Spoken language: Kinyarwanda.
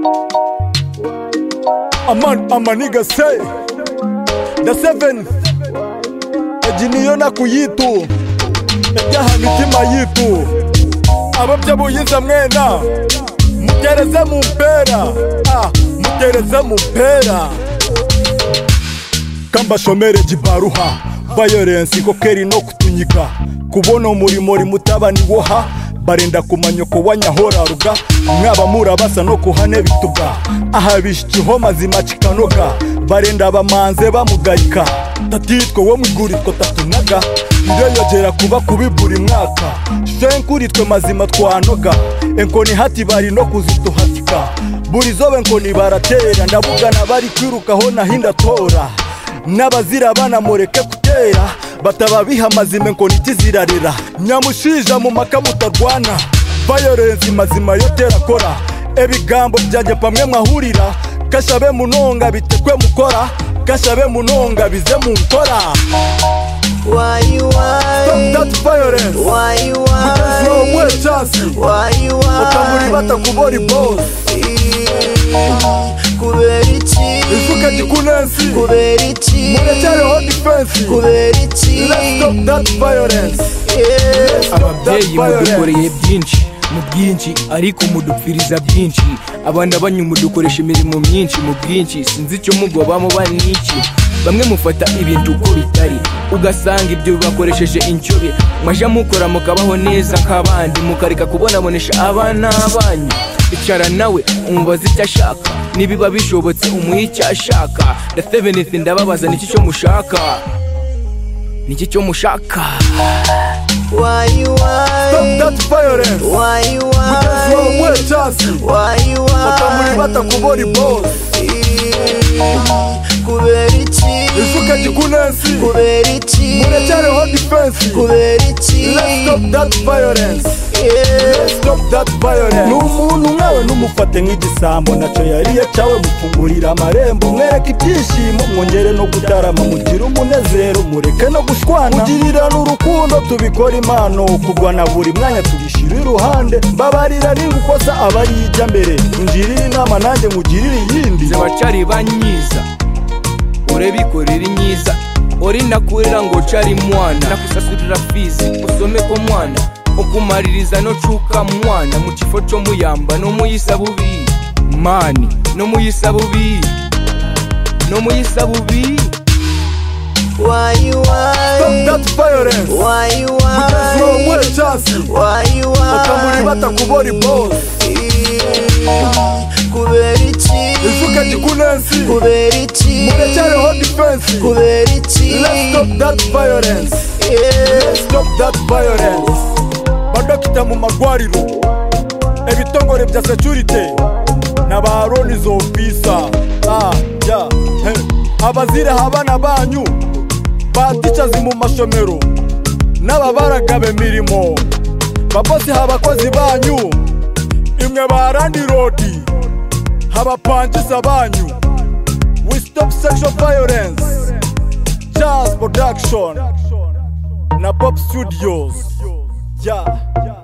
A nigga say the 7 ejiniyo nakuyitu ejyaha mitima yitu ababya buyiza mwena mugereze mu mpera mugereze mu mpera kamba shomere jibaruha violence kokeri no kutunyika kubona umurimo mutabani woha barenda kumanyoko wanyahora ruga mwaba murabasa no kuhane bituga aha bishyiho mazima cikanoga barenda bamanze bamugayika tatitwe wo mwiguritwe tatunaga ireyogera kuba kubiburi mwaka shenkuritwe mazima twanoga enkoni hati bari no kuzituhatika buri zobe enkoni baratera ndabugana bari kwirukaho nahinda tora n'abazira bana mureke kutera batababiha mazima enkoni tizirarira nyamushija mu maka mutarwana violence mazima yotera kora ebigambo byajye pamwe mwahurira kashabe munonga bitekwe mukora kashabe munonga bize mu nkora Why stop that violence mutazwa umwe chance utamuri batakubori boss kubera iki ifuka gikunensi kubera iki murecyari ho defense kubera iki let's stop that violence ababyeyi mudukoreye byinshi mu bwinshi ariko mudupfiriza byinshi abana banyu mudukoresha imirimo myinshi mu bwinshi sinzi icyo mugobamo baniki bamwe mufata ibintu uko bitari ugasanga ibyo bakoresheje incobe mwaja mukora mukabaho neza nk'abandi mukareka kubonabonesha abana banyu icara nawe umubaza icyo ashaka nibiba bishobotse umuhe icyo ashaka the 7th ndababaza niki cyo mushaka niki cyo mushaka Why stop that violence mutazwa umwe chance utamuri batakubori boss kubera iki ifuka gikunensi kubera iki murecyari ho defense kubera iki let's stop that violence stop that violence n'umuntu nkawe numufate nk'igisambo naco yariye cyawe mufungurira amarembo mwereke ibyishimo mwongere no gutarama mugira umunezero mureke no gushwana mugirira n'urukundo tubikora impano kugwana buri mwanya tubishira iruhande mbabarira ningukosa abari ijya mbere ungirira inama nanjye mugirira iyindi zebacari banyiza urebikorera inyiza ori nakurira ngo cari mwana nakusasurira fizi usome ko mwana okumaririza no cuka mwana mu kifo cyo muyamba no muyisa bubi mani no muyisa bubi no muyisa bubi Why stop that violence mutazwa umwe chance utamuri batakubori boss kubera iki ifuka gikunensi kubera iki murecyari ho defense kubera iki let's stop that violence stop that violence badokita mu magwariro ebitongore bya security n'abaroni zofisa abazira abana banyu baticazi mu mashomero n'ababaraga bemirimo babosi abakozi banyu imwe barandi road abapangisa banyu we stop sexual violence Jazz Production na Pop Studios